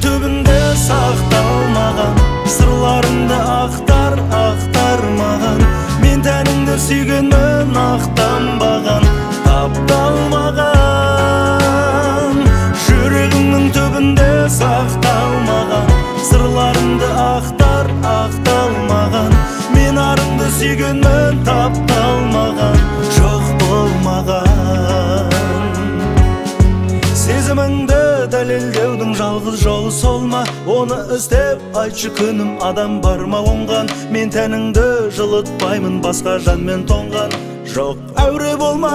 түбінде сақталмаған сырларыңды ақтармаған. Мен тәніңді сүйгенмін, ақтанбаған, тапталмаған. Жүрегіңнің түбінде сақталмаған сырларыңды ақталмаған. Мен арыңды сүйгенмін, тапталмаған, жоқ болмаған. Сезіміңді дәлелдеудің жалғыз жолы сол ма? Оны іздеп айтшы күнім, адам бар ма оңған? Мен тәніңді жылытпаймын, басқа жанмен тоңған. Жоқ, әуре болма,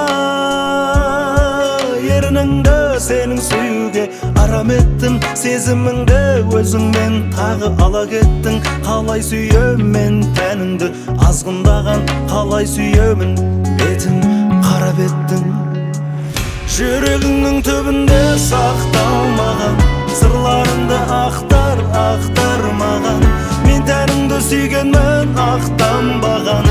ерініңді сенің сүюге арам еттім. Сезіміңді өзіңмен тағы ала кеттің. Қалай сүйемін тәніңді азғындаған, қалай сүйемін бетін қара беттің. Жүрегіңнің түбінде сақталмаған сырларыңды ақтармаған. Мен тәніңді сүйгенмін, ақтанбаған,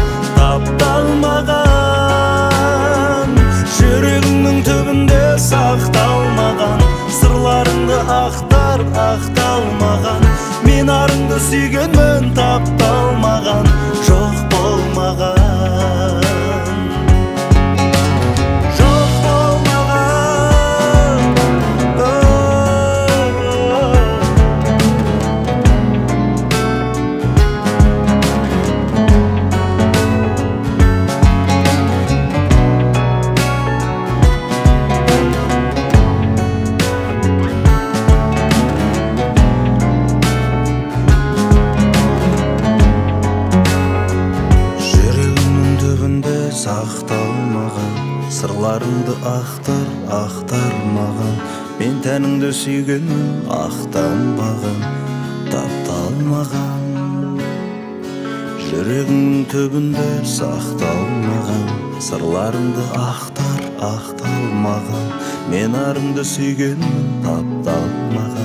тапталмаған. Жүрегіңнің түбінде сақталмаған сырларыңды ақталмаған. Мен арыңды сүйгенмін, тапталмаған, жоқ болмаған. Сақталмаған сырларыңды ақтармаған. Мен тәніңді сүйгенмін, ақтанбаған, тапталмаған. Жүрегіңнің түбінде сақталмаған сырларыңды ақтармаған. Мен арыңды сүйгенмін, тапталмаған.